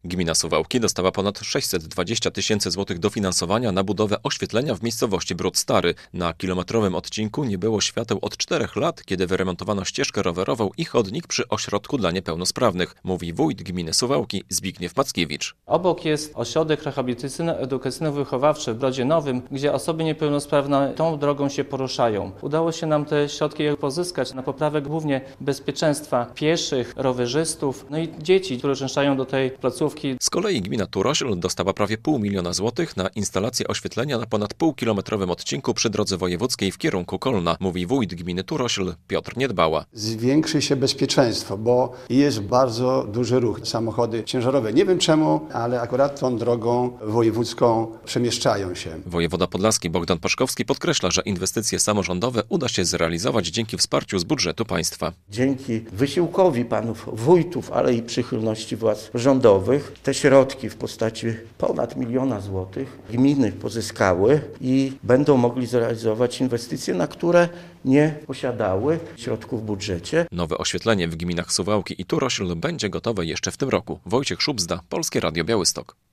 Gmina Suwałki dostała ponad 620 000 złotych dofinansowania na budowę oświetlenia w miejscowości Bród Stary. Na kilometrowym odcinku nie było świateł od 4 lat, kiedy wyremontowano ścieżkę rowerową i chodnik przy ośrodku dla niepełnosprawnych, mówi wójt gminy Suwałki Zbigniew Mackiewicz. Obok jest ośrodek rehabilitacyjno-edukacyjno-wychowawczy w Brodzie Nowym, gdzie osoby niepełnosprawne tą drogą się poruszają. Udało się nam te środki pozyskać na poprawę głównie bezpieczeństwa pieszych, rowerzystów, no i dzieci, które uczęszczają do tej placówki. Z kolei gmina Turośl dostała prawie 500 000 złotych na instalację oświetlenia na ponad półkilometrowym odcinku przy drodze wojewódzkiej w kierunku Kolna, mówi wójt gminy Turośl Piotr Niedbała. Zwiększy się bezpieczeństwo, bo jest bardzo duży ruch. Samochody ciężarowe, nie wiem czemu, ale akurat tą drogą wojewódzką przemieszczają się. Wojewoda podlaski Bogdan Paszkowski podkreśla, że inwestycje samorządowe uda się zrealizować dzięki wsparciu z budżetu państwa. Dzięki wysiłkowi panów wójtów, ale i przychylności władz rządowych te środki w postaci ponad 1 000 000 złotych gminy pozyskały i będą mogli zrealizować inwestycje, na które nie posiadały środków w budżecie. Nowe oświetlenie w gminach Suwałki i Turośl będzie gotowe jeszcze w tym roku. Wojciech Szubzda, Polskie Radio Białystok.